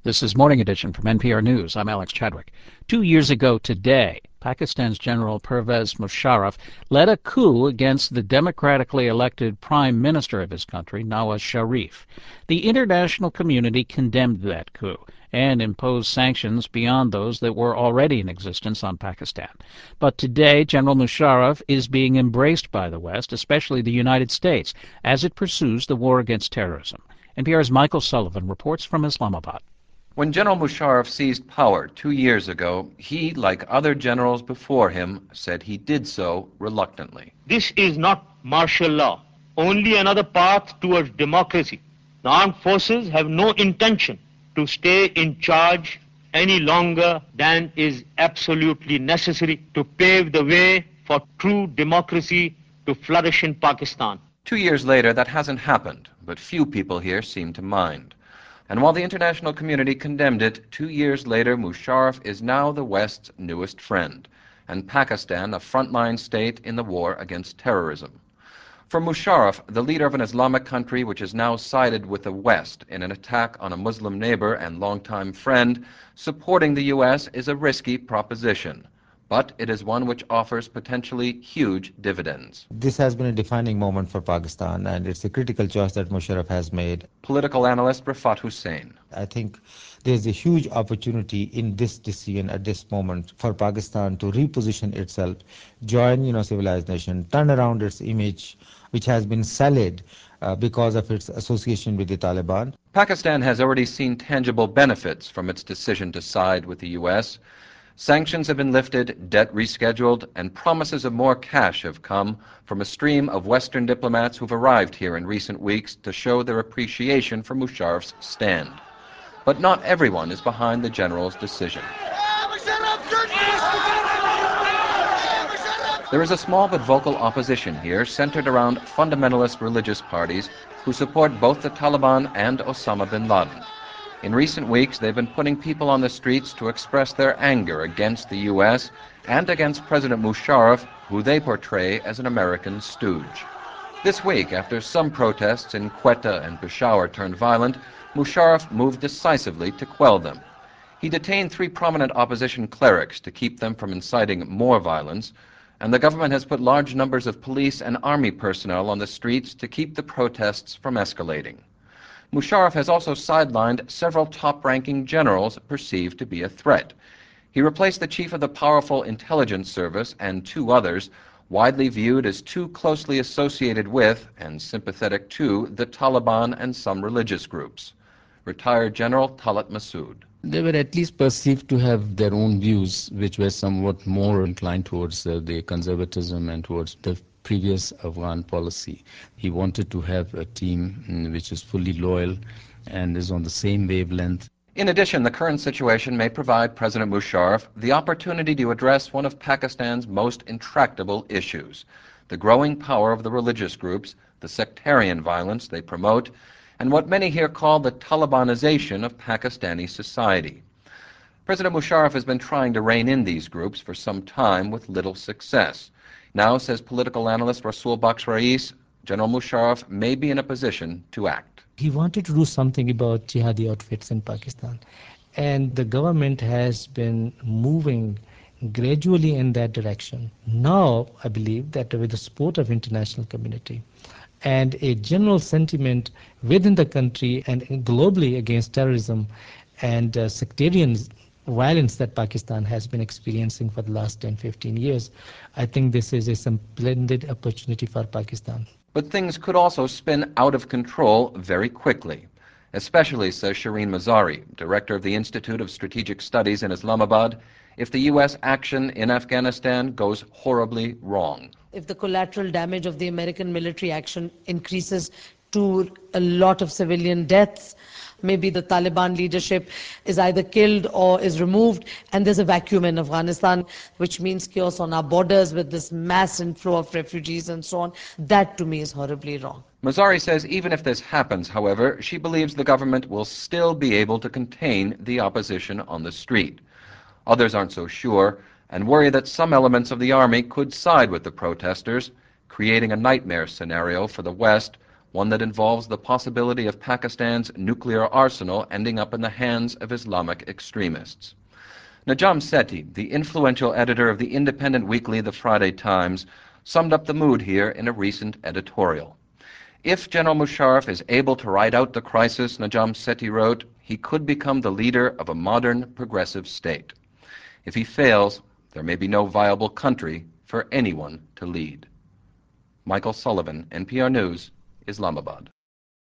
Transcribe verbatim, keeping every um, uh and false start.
This is Morning Edition from N P R News. I'm Alex Chadwick. Two years ago today, Pakistan's General Pervez Musharraf led a coup against the democratically elected prime minister of his country, Nawaz Sharif. The international community condemned that coup and imposed sanctions beyond those that were already in existence on Pakistan. But today, General Musharraf is being embraced by the West, especially the United States, as it pursues the war against terrorism. N P R's Michael Sullivan reports from Islamabad. When General Musharraf seized power two years ago, he, like other generals before him, said he did so reluctantly. This is not martial law, only another path towards democracy. The armed forces have no intention to stay in charge any longer than is absolutely necessary to pave the way for true democracy to flourish in Pakistan. Two years later, that hasn't happened, but few people here seem to mind. And while the international community condemned it, two years later, Musharraf is now the West's newest friend, and Pakistan a frontline state in the war against terrorism. For Musharraf, the leader of an Islamic country which has now sided with the West in an attack on a Muslim neighbor and longtime friend, supporting the U S is a risky proposition. But it is one which offers potentially huge dividends. This has been a defining moment for Pakistan, and it's a critical choice that Musharraf has made. Political analyst Rafat Hussain. I think there's a huge opportunity in this decision at this moment for Pakistan to reposition itself, join, you know, civilized nation, turn around its image, which has been sullied uh, because of its association with the Taliban. Pakistan has already seen tangible benefits from its decision to side with the U S. Sanctions have been lifted, debt rescheduled, and promises of more cash have come from a stream of Western diplomats who've arrived here in recent weeks to show their appreciation for Musharraf's stand. But not everyone is behind the general's decision. There is a small but vocal opposition here centered around fundamentalist religious parties who support both the Taliban and Osama bin Laden. In recent weeks, they've been putting people on the streets to express their anger against the U S and against President Musharraf, who they portray as an American stooge. This week, after some protests in Quetta and Peshawar turned violent, Musharraf moved decisively to quell them. He detained three prominent opposition clerics to keep them from inciting more violence, and the government has put large numbers of police and army personnel on the streets to keep the protests from escalating. Musharraf has also sidelined several top-ranking generals perceived to be a threat. He replaced the chief of the powerful intelligence service and two others widely viewed as too closely associated with and sympathetic to the Taliban and some religious groups. Retired General Talat Masood. They were at least perceived to have their own views, which were somewhat more inclined towards uh, the conservatism and towards the previous Afghan policy. He wanted to have a team mm, which is fully loyal and is on the same wavelength. In addition, the current situation may provide President Musharraf the opportunity to address one of Pakistan's most intractable issues, the growing power of the religious groups, the sectarian violence they promote, and what many here call the Talibanization of Pakistani society. President Musharraf has been trying to rein in these groups for some time with little success. Now, says political analyst Rasul Baksh Rais, General Musharraf may be in a position to act. He wanted to do something about jihadi outfits in Pakistan, and the government has been moving gradually in that direction. Now, I believe that with the support of international community and a general sentiment within the country and globally against terrorism and uh, sectarian violence that Pakistan has been experiencing for the last ten, fifteen years, I think this is a splendid opportunity for Pakistan. But things could also spin out of control very quickly, especially, says Shireen Mazari, director of the Institute of Strategic Studies in Islamabad, if the U S action in Afghanistan goes horribly wrong. If the collateral damage of the American military action increases to a lot of civilian deaths, maybe the Taliban leadership is either killed or is removed, and there's a vacuum in Afghanistan, which means chaos on our borders with this mass inflow of refugees and so on. That, to me, is horribly wrong. Mazari says even if this happens, however, she believes the government will still be able to contain the opposition on the street. Others aren't so sure and worry that some elements of the army could side with the protesters, creating a nightmare scenario for the West, one that involves the possibility of Pakistan's nuclear arsenal ending up in the hands of Islamic extremists. Najam Sethi, the influential editor of the independent weekly The Friday Times, summed up the mood here in a recent editorial. If General Musharraf is able to ride out the crisis, Najam Sethi wrote, he could become the leader of a modern, progressive state. If he fails, there may be no viable country for anyone to lead. Michael Sullivan, N P R News, Islamabad.